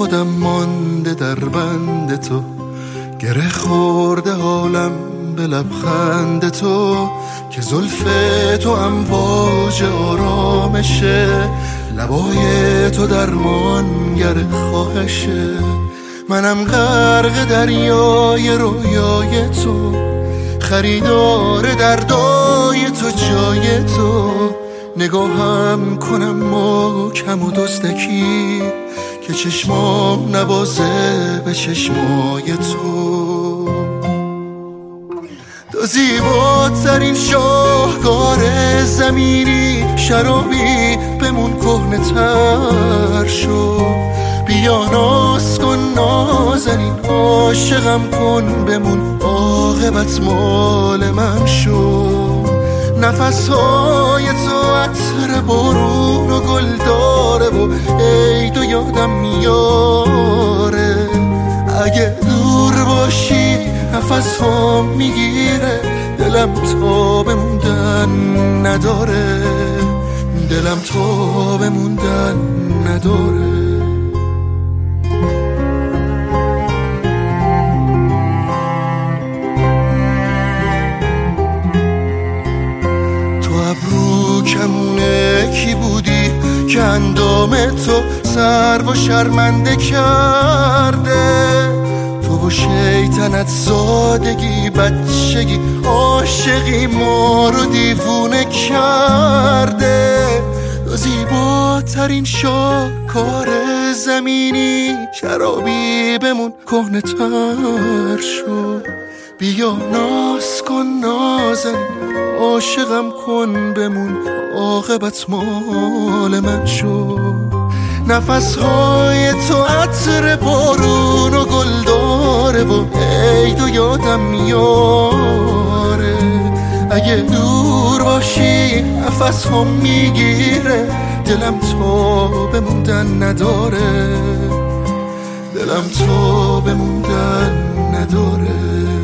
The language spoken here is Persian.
خودم مانده در بند تو، گره خورده حالم به لبخند تو، که زلف تو امواج آرامشه، لبای تو درمانگر خواهشه. منم غرق دریای رویای تو، خریدار دردای تو جای تو، نگاهم کنم محکم و دزدکی، که چشمام نبازه به چشمای تو. تو زیباترین شاهکار زمینی، شرابی بمون کهنه تر شو، بیا ناز کن نازنین، عاشقم کن بمون، عاقبت مال من شو. نفسهای تو عطر بارون و گل داره و عید و یادم میاره، اگه دور باشی نفس ها میگیره، دلم تا بموندن نداره، دلم تا بموندن نداره. ابرو کمونه کی بودی که اندام تو سر و شرمنده کرده، تو و شیطنت زادگی بچگی عاشقی ما رو دیوونه کرده. تو زیباترین شاهکار زمینی، شرابی بمون کهنه تر شو، بیا ناز کن نازن، عاشقم کن بمون، عاقبت مال من شو. نفسهای تو عطر بارون و گل داره و عید و یادم میاره، اگه دور باشی نفس ها میگیره، دلم تا بموندن نداره، دلم تا بموندن نداره.